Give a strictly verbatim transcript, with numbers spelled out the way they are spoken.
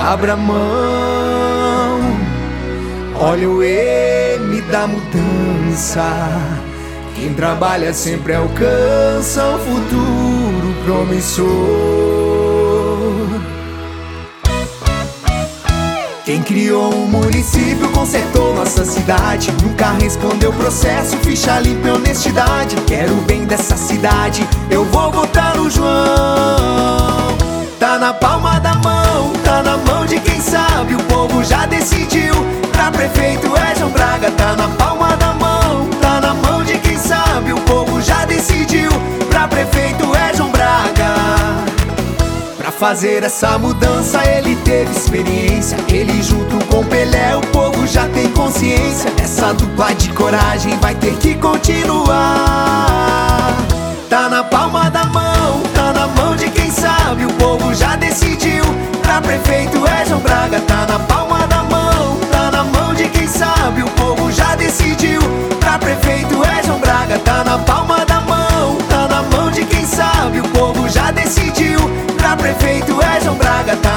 Abra a mão, olha o M da mudança. Quem trabalha sempre alcança um futuro promissor. Quem criou um município consertou nossa cidade. Nunca respondeu processo, ficha limpa e honestidade. Quero o bem dessa cidade, eu vou votar no João. Tá na palma da mão, tá na mão de quem sabe. O povo já decidiu, pra prefeito é João Braga. Tá na palma da mão, tá na mão de quem sabe. O povo já decidiu, pra prefeito é João Braga. Pra fazer essa mudança ele teve experiência. Ele junto com Pelé, o povo já tem consciência. Essa dupla de coragem vai ter que continuar. Tá na palma da mão, tá na mão de quem sabe. O povo já decidiu, pra prefeito é João Braga. Tá na palma da mão, tá na mão de quem sabe. O povo já decidiu, pra prefeito é João Braga. Tá na palma da mão, tá na mão de quem sabe. O povo já decidiu, pra prefeito é João Braga. Tá